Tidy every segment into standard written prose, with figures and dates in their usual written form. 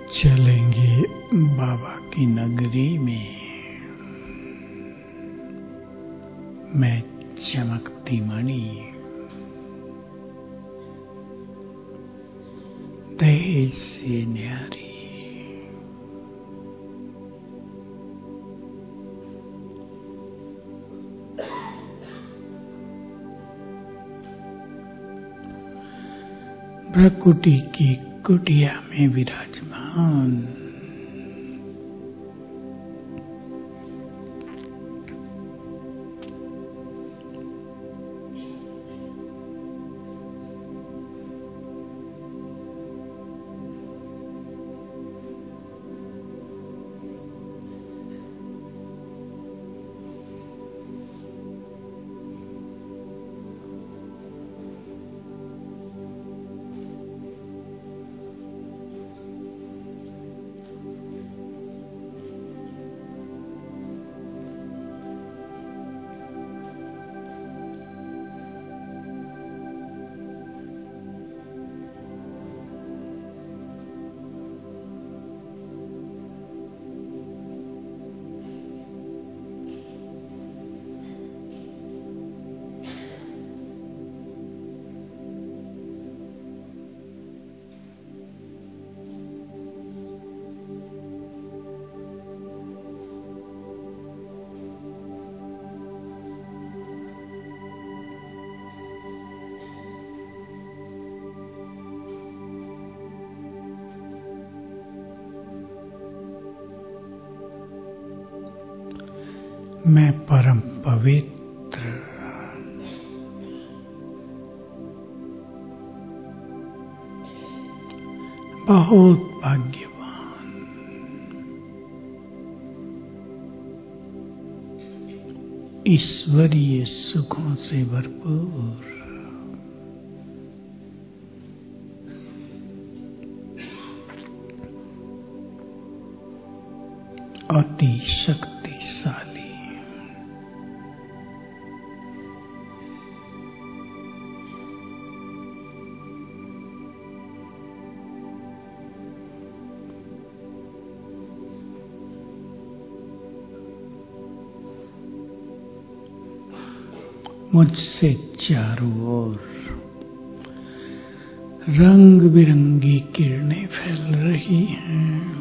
चलेंगे बाबा की नगरी में। मैं चमकती मणि, तेज से न्यारी, प्रकृति की कुटिया में विराजमान, मैं परम पवित्र, बहुत भाग्यवान, ईश्वरीय सुखों से भरपूर, अति शक्तिशाली, मुझसे चारों ओर रंग बिरंगी किरणें फैल रही हैं।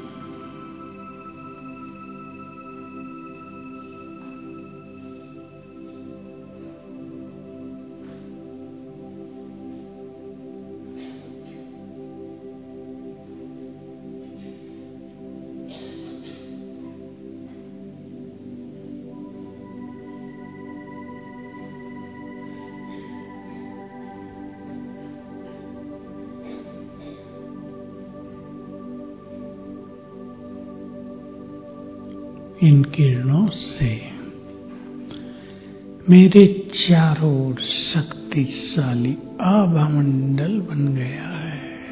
इन किरणों से मेरे चारों ओर शक्तिशाली आभामंडल बन गया है।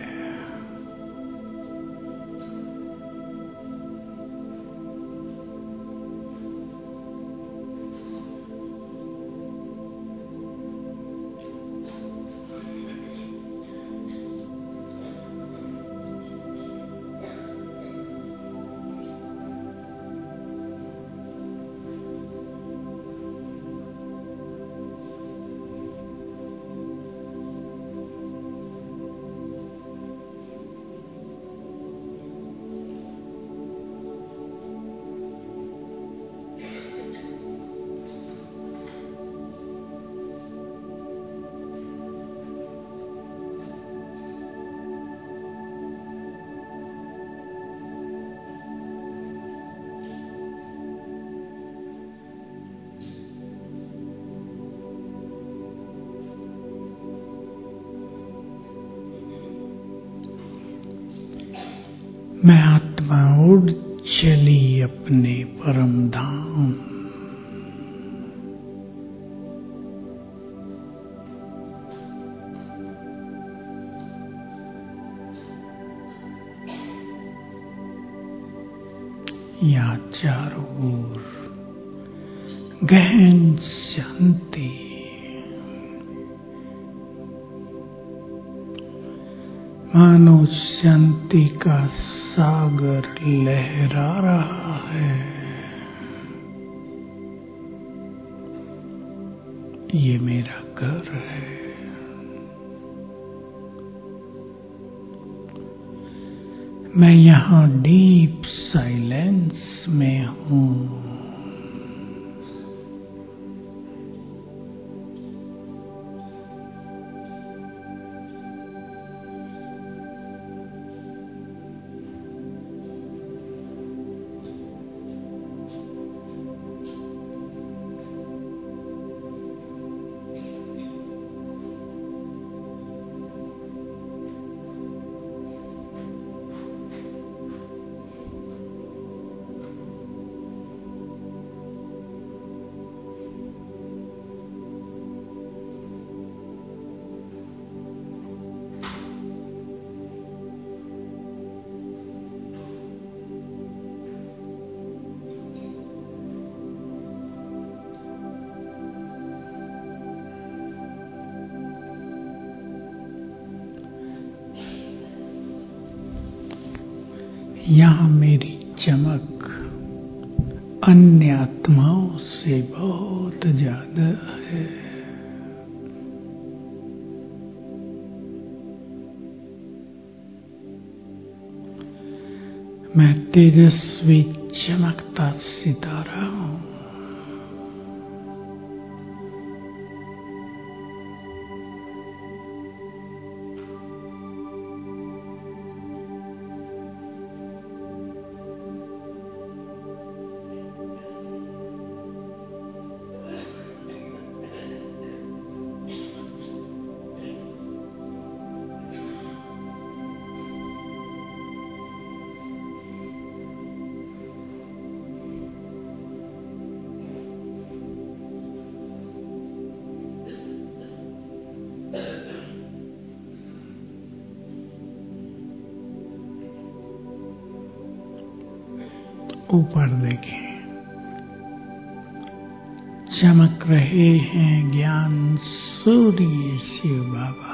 मैं आत्मा उड़ चली अपने परम धाम, यहाँ चारों ओर गहन शांति, मानो शांति का सागर लहरा रहा है। ये मेरा घर है। मैं यहाँ डीप साइलेंस में हूँ। यहाँ मेरी चमक अन्य आत्माओं से बहुत ज्यादा है। मैं तेजस्वी चमकता सितारा हूँ। ऊपर देखें, चमक रहे हैं ज्ञान सूर्य शिव बाबा।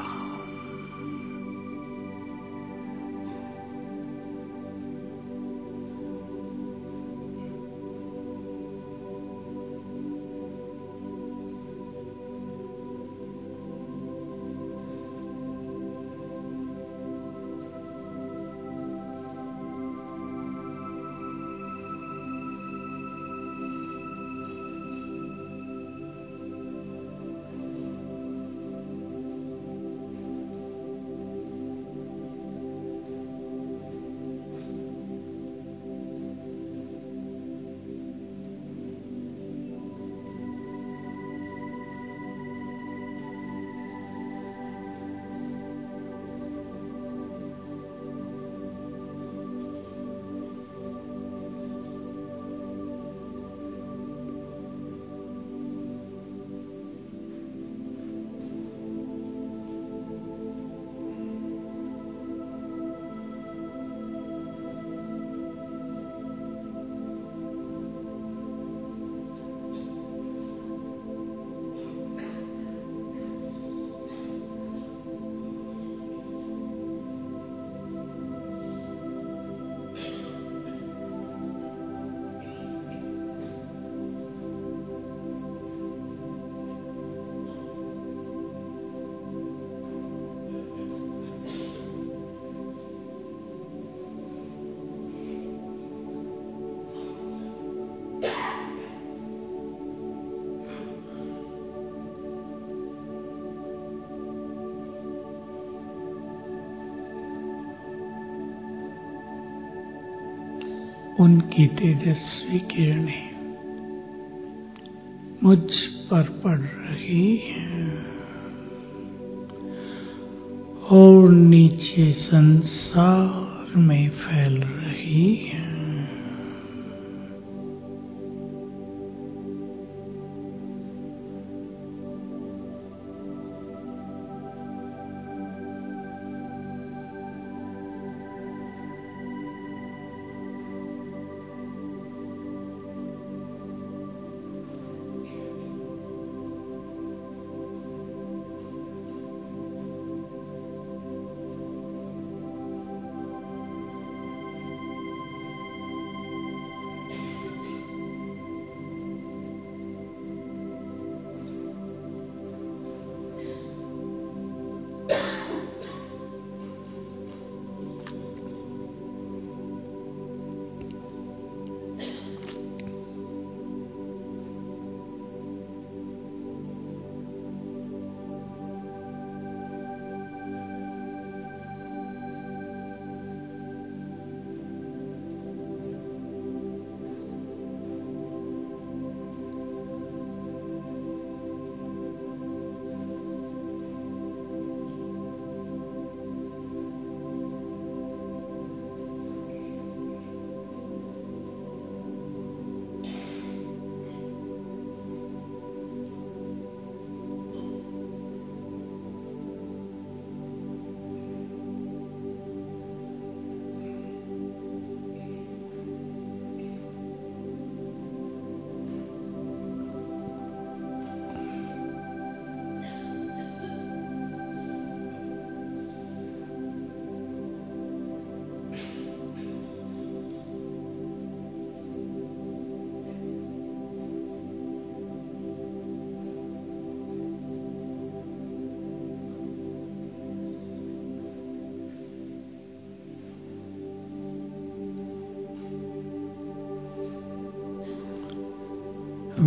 उनकी तेजस्वी किरणें मुझ पर पड़ रही हैं और नीचे संसार में फैल रही हैं।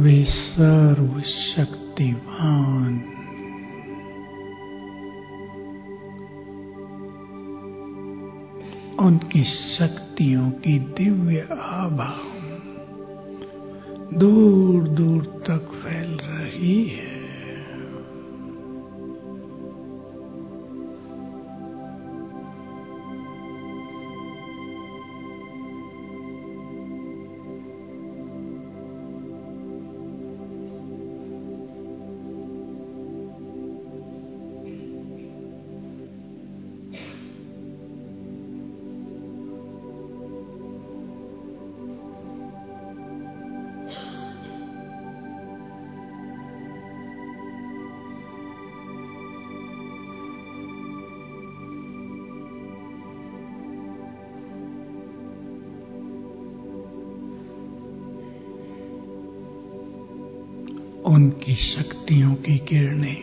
वे सर्वशक्तिवान उनकी शक्तियों की दिव्य आभा दूर दूर तक फैल रही है। उनकी शक्तियों की किरणें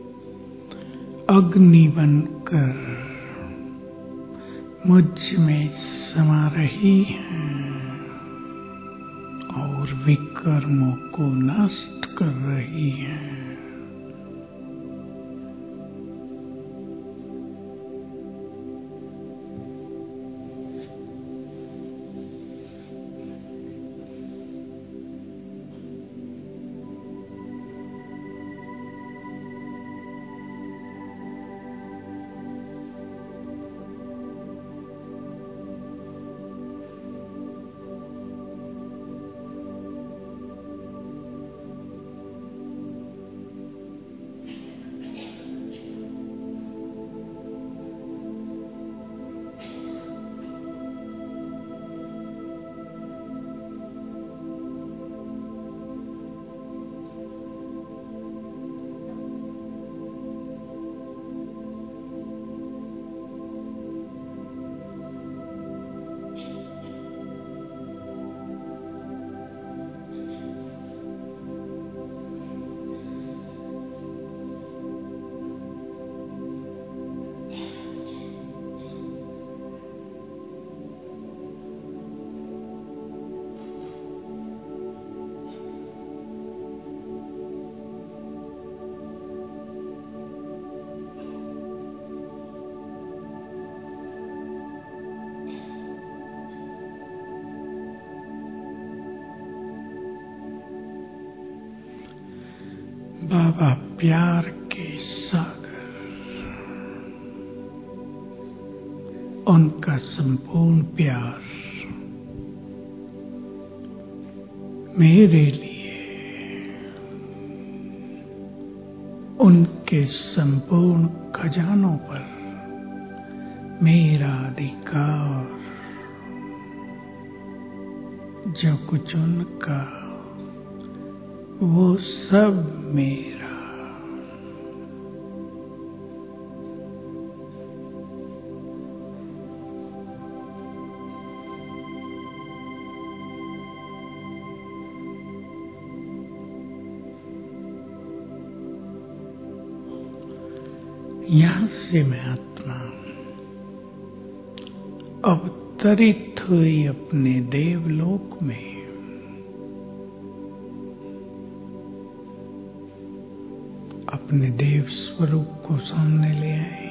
अग्नि बनकर मुझ में समा रही हैं और विकर्मों को नष्ट कर रही हैं। बाबा प्यार के सागर, उनका संपूर्ण प्यार मेरे लिए, उनके संपूर्ण खजानों पर मेरा अधिकार, जो कुछ उनका वो सब मेरा। यहाँ से मैं आत्मा अवतरित हुई अपने देवलोक में अपने देव स्वरूप को सामने ले आए।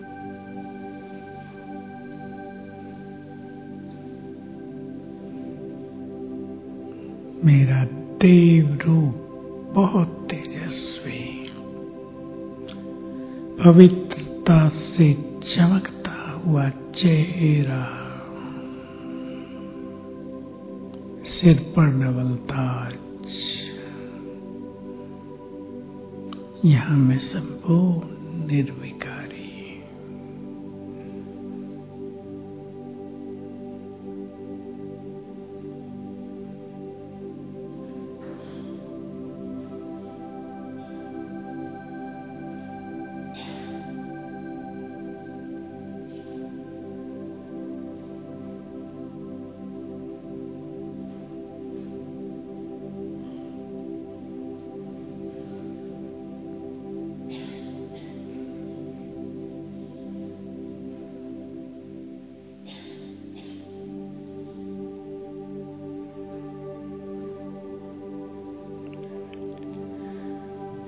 मेरा देव रूप बहुत तेजस्वी, पवित्रता से चमकता हुआ चेहरा, सिर पर डबल ताज, यहाँ मैं संपूर्ण निर्विकारी।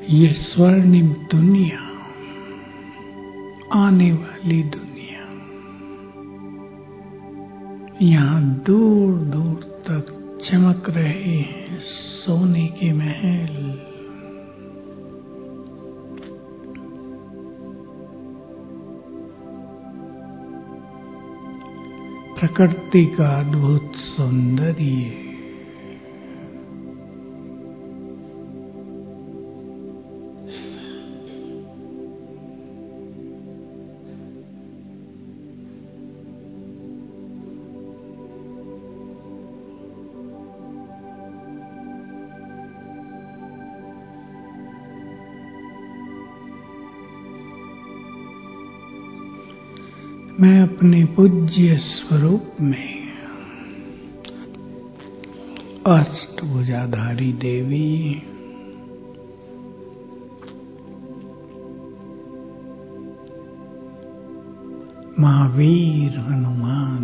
ये स्वर्णिम दुनिया, आने वाली दुनिया, यहाँ दूर दूर तक चमक रहे हैं सोने के महल। प्रकृति का अद्भुत सौंदर्य, मैं अपने पूज्य स्वरूप में अष्टभुजाधारी देवी, महावीर हनुमान,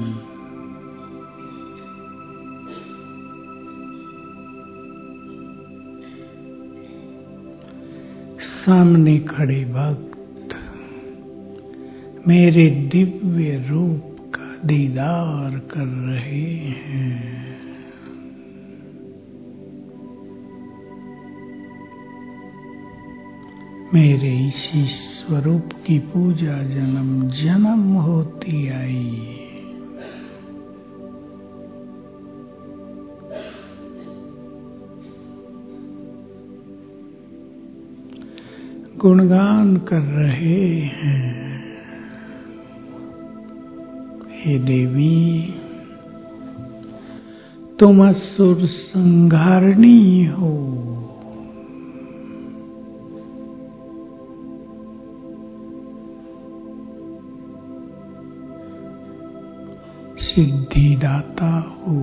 सामने खड़े भक्त मेरे दिव्य रूप का दीदार कर रहे हैं। मेरे इसी स्वरूप की पूजा जन्म जन्म होती आई। गुणगान कर रहे हैं, हे देवी तुम असुर संहारिणी हो। सिद्धिदाता हो,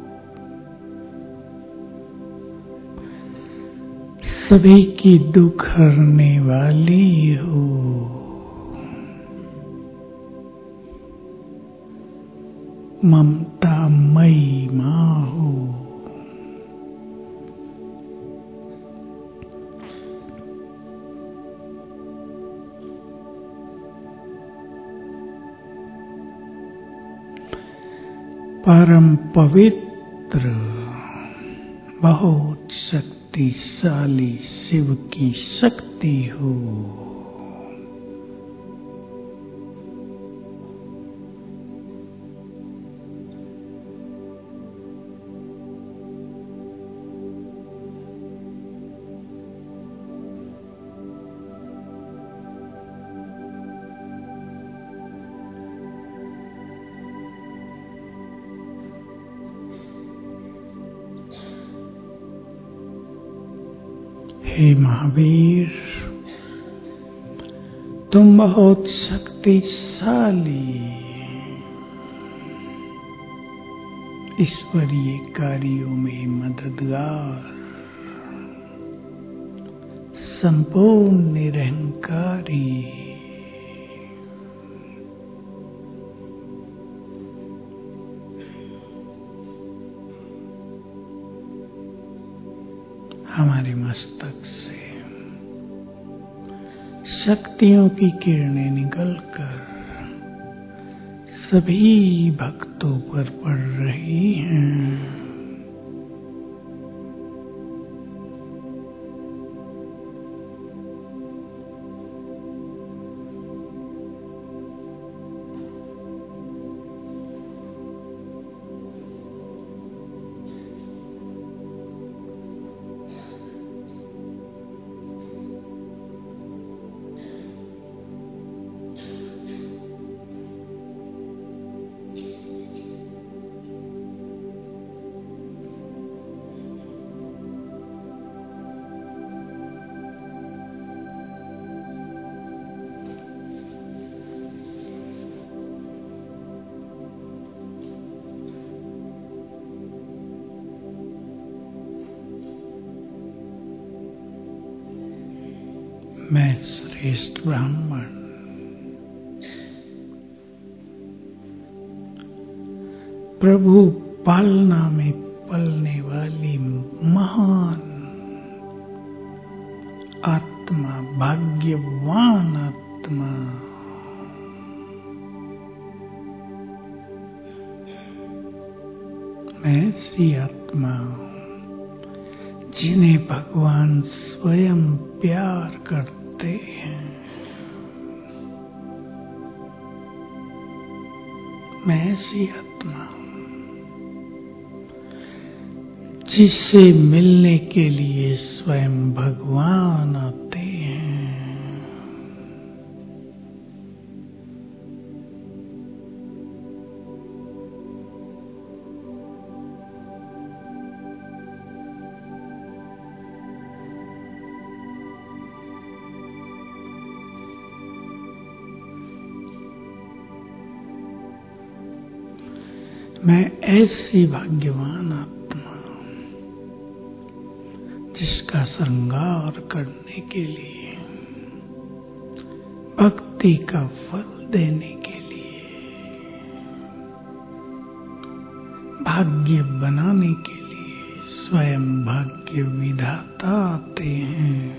सभी की दुख हरने वाली हो। ममता मई माँ हो, परम पवित्र बहुत शक्तिशाली शिव की शक्ति हो। हे महावीर तुम बहुत शक्तिशाली ईश्वरीय कार्यों में मददगार, संपूर्ण निरहंकारी, हमारे मस्तक से शक्तियों की किरणें निकलकर सभी भक्तों पर पड़ रही हैं। मैं श्रेष्ठ ब्राह्मण प्रभु पालना में पलने वाली महान आत्मा आत्मा, भाग्यवान आत्मा। मैं ऐसी आत्मा हूँ जिन्हें भगवान स्वयं प्यार करते हैं। मैं ऐसी आत्मा हूँ जिससे मिलने के लिए स्वयं भगवान आते हैं। मैं ऐसी भाग्यवान आत्मा जिसका श्रृंगार करने के लिए, भक्ति का फल देने के लिए, भाग्य बनाने के लिए स्वयं भाग्य विधाता आते हैं।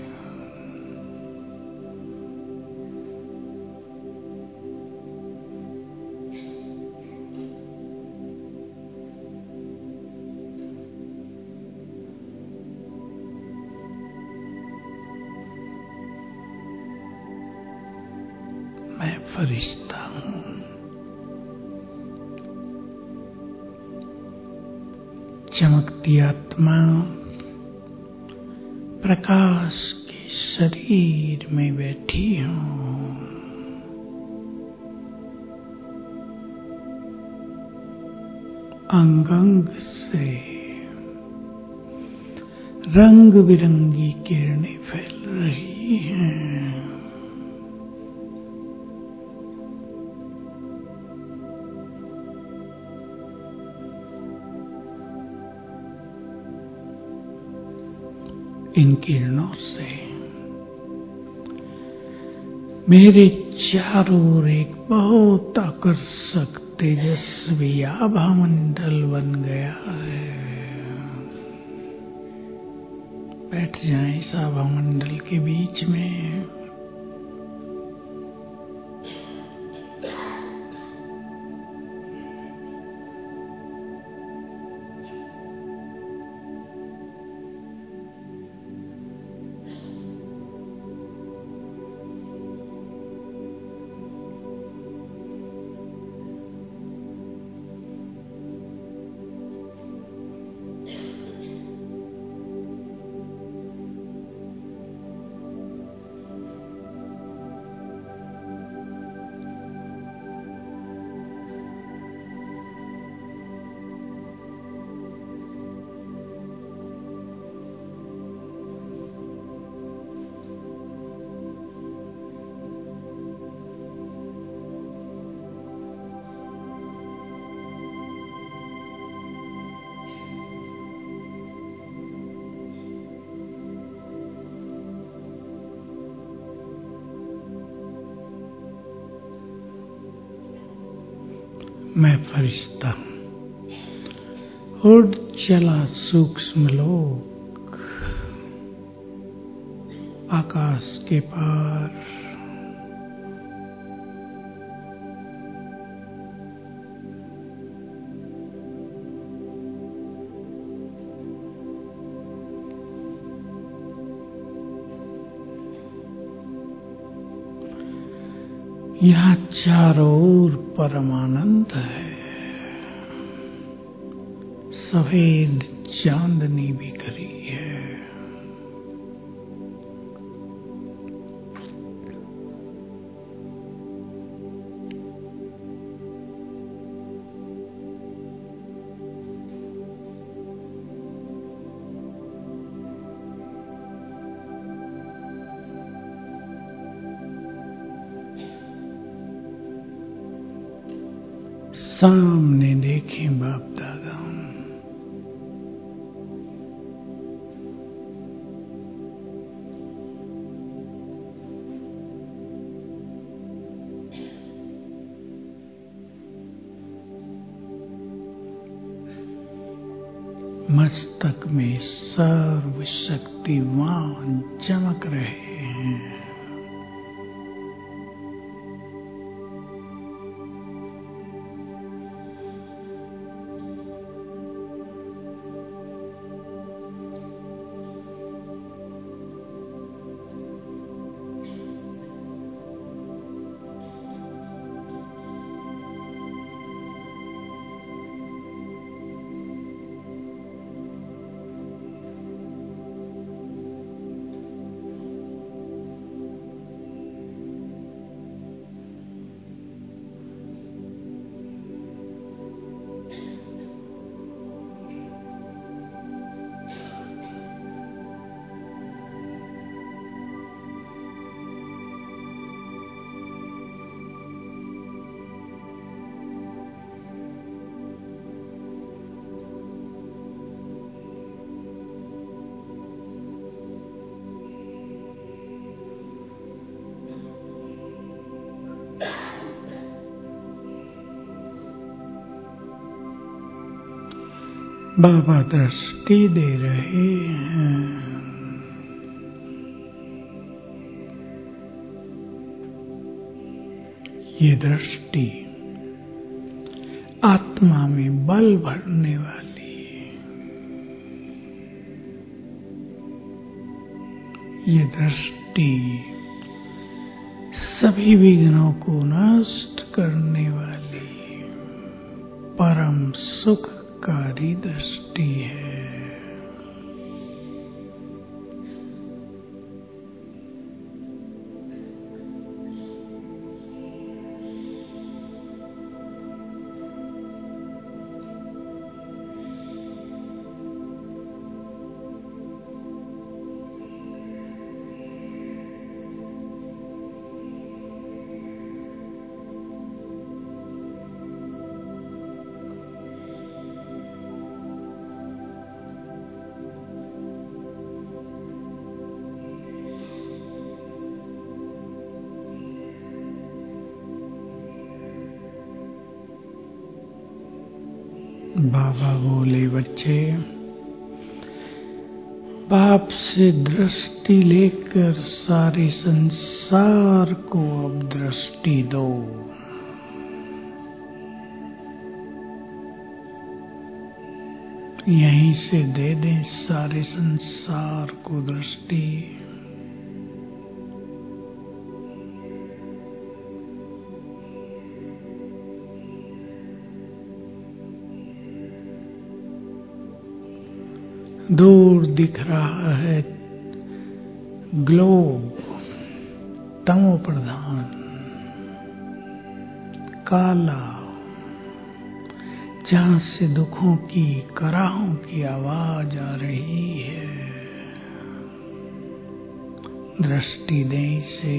मैं फरिश्ता हूँ, चमकती आत्मा प्रकाश के शरीर में बैठी हूँ। अंग अंग से रंग बिरंगी किरणें फैल रही हैं। इन किरणों से मेरे चारों ओर एक बहुत आकर्षक तेजस्वी आभा मंडल बन गया है। बैठ जाएं इस आभा मंडल के बीच में। मैं फरिश्ता हूँ। उड़ चला सूक्ष्म लोक, आकाश के पार। यहाँ चारों ओर परमानंद है। सफेद चांदनी बिखरी है। सामने देखें बाप दादा, मस्तक में सर्वशक्तिवान चमक रहे। हैं। बाबा दृष्टि दे रहे हैं। ये दृष्टि आत्मा में बल भरने वाली, ये दृष्टि सभी विघ्नों को नष्ट करने वाली परम सुखकारी दृष्टि है। बाबा बोले, बच्चे, बाप से दृष्टि लेकर सारे संसार को अब दृष्टि दो। यहीं से दे दें सारे संसार को दृष्टि। दूर दिख रहा है ग्लोब, तमो प्रधान, काला, जहां से दुखों की कराहों की आवाज आ रही है। दृष्टि दें इसे।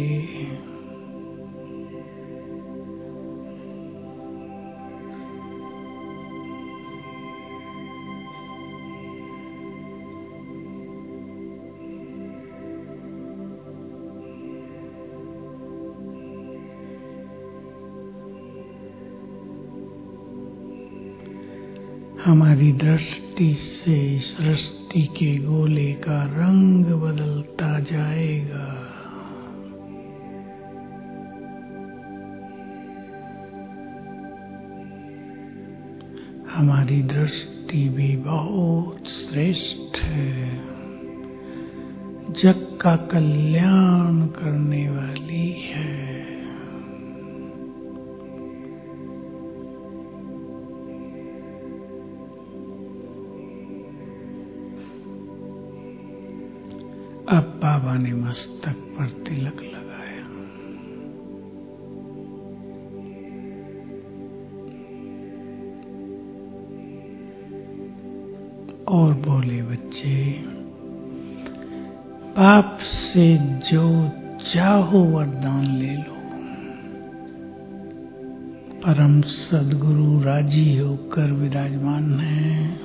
हमारी दृष्टि से सृष्टि के गोले का रंग बदलता जाएगा। हमारी दृष्टि भी बहुत श्रेष्ठ है, जग का कल्याण करने वाली है। अब बाबा ने मस्तक पर तिलक लगाया और बोले, बच्चे, बाप से जो चाहो वरदान ले लो। परम सद्गुरु राजी होकर विराजमान हैं।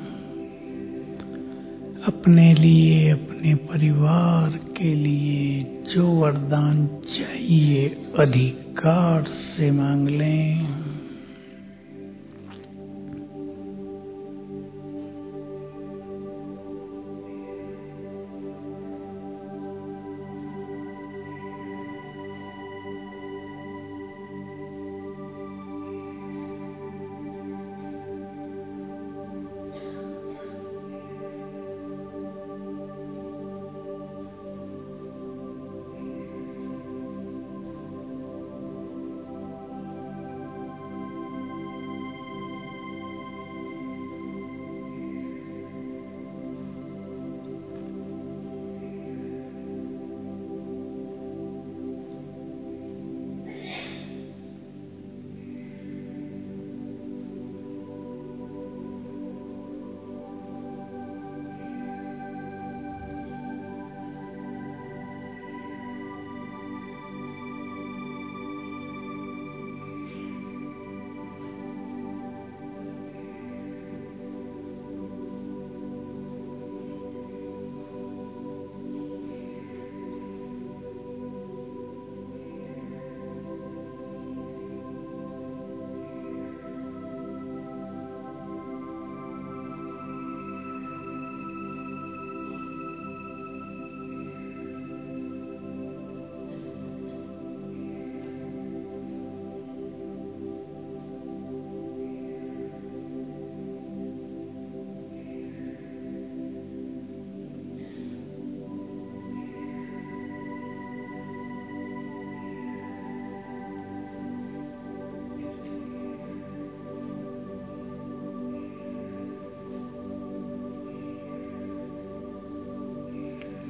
अपने लिए, अपने परिवार के लिए जो वरदान चाहिए अधिकार से मांग लें।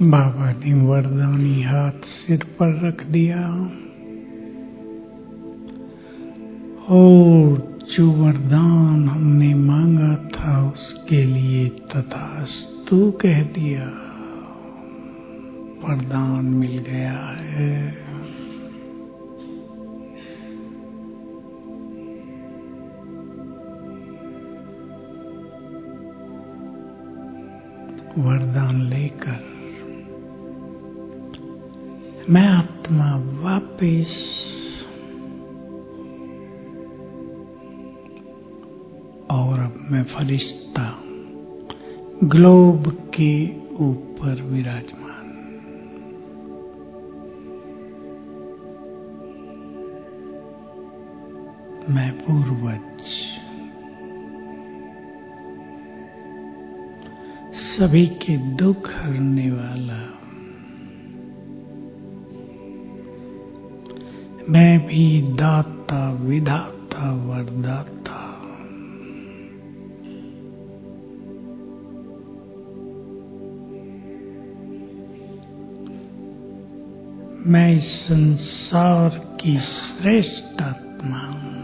बाबा ने वरदानी हाथ सिर पर रख दिया और जो वरदान हमने मांगा था उसके लिए तथास्तु कह दिया। वरदान मिल गया है। वरदान लेकर मैं आत्मा वापस और अब मैं फरिश्ता ग्लोब के ऊपर विराजमान। मैं पूर्वज सभी के दुख हरने वाला। मैं भी दाता विधाता वरदाता। मैं इस संसार की श्रेष्ठ आत्मा हूँ।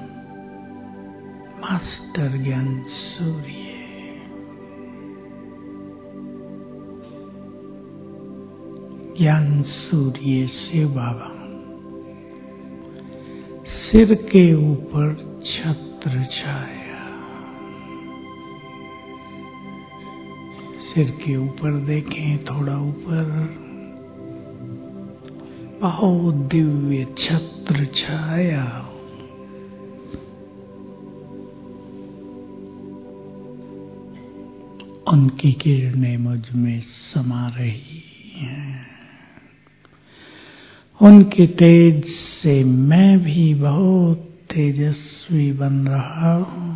मास्टर ज्ञान सूर्य। ज्ञान सूर्य शिव बाबा। सिर के ऊपर छत्र छाया। सिर के ऊपर देखें, थोड़ा ऊपर बहुत दिव्य छत्र छाया। उनकी किरणें मुझ में समा रही हैं। उनके तेज से मैं भी बहुत तेजस्वी बन रहा हूँ।